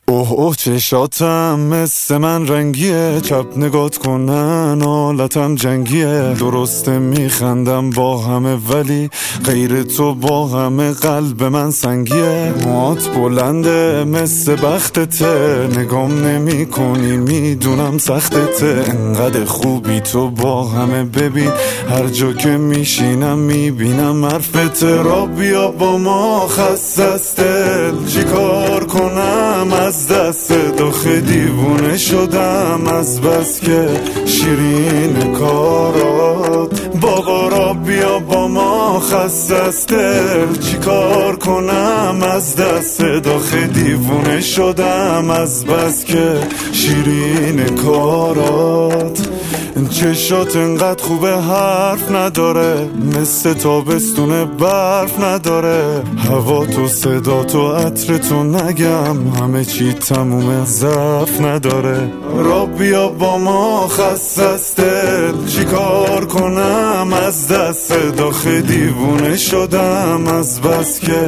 اوه چشاتم مثل من رنگیه، چپ نگات کنن حالتم جنگیه. درسته میخندم با همه ولی غیر تو با همه قلب من سنگیه. موات بلنده مثل بختته، نگام نمی کنی میدونم سختته. انقدر خوبی تو با همه، ببین هر جا که میشینم میبینم حرفت. را بیا با ما خسته است دل، چی کار کنم از دست داخل دیوونه شدم از بس که شیرین کارات. بابا را بیا با ما خسته است دل، چی کار کنم از دست داخل دیوونه شدم از بس که شیرین کارات. چشات انقدر خوبه حرف نداره، مثل تابستون برف نداره. هوا تو صدا تو عطر تو نگم، همه چی تمومه ضعف نداره. را بیا با ما خسته است دل، چی کار کنم از دست داخل دیوونه شدم از بس که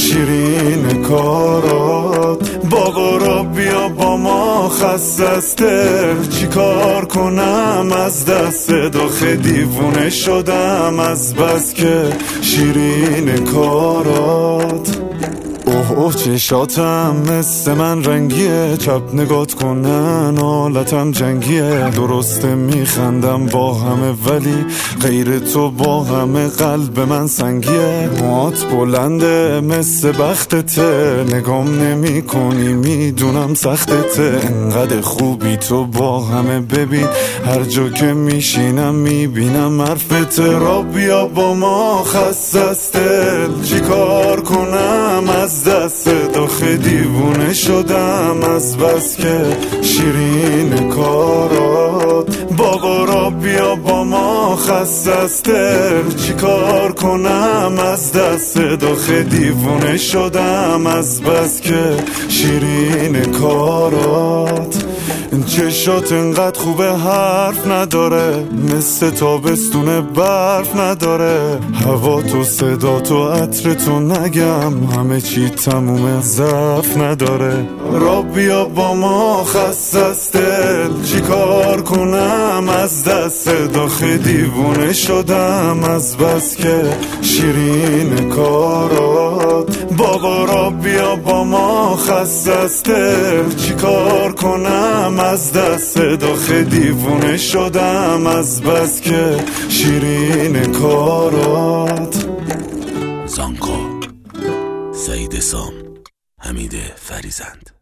شیرین کارات. بابا را بیا با ما خسته است دل، چی کار کنم از دست داخل دیوونه شدم از بس که شیرین کارات. اوه چشاتم مثل من رنگیه، چپ نگات کنن حالتم جنگیه. درسته میخندم با همه ولی غیر تو با همه قلب من سنگیه. موات بلنده مثل بختته، نگام نمی کنی میدونم سختته. انقدر خوبی تو با همه، ببین هر جا که میشینم میبینم حرفت. را بیا با ما خسته است دل، چی کار کنم از دست داخل دیوونه شدم از بس که شیرین کارات. بابا را بیا با ما خسته است دل، چی کار کنم از دست داخل دیوونه شدم از بس که شیرین کارات. چشات انقدر خوبه حرف نداره، مثل تابستون برف نداره. هوا تو صدا تو عطر تو نگم، همه چی تمومه ضعف نداره. را بیا با ما خسته است دل، چی کار کنم از دست داخل دیوونه شدم از بس که شیرین کارات. بابا را بیا با ما خسته است دل، چی کار کنم از دست داخل دیوونه شدم از بس که شیرین کارات. زانکو، سعید سام، حمید فریزند.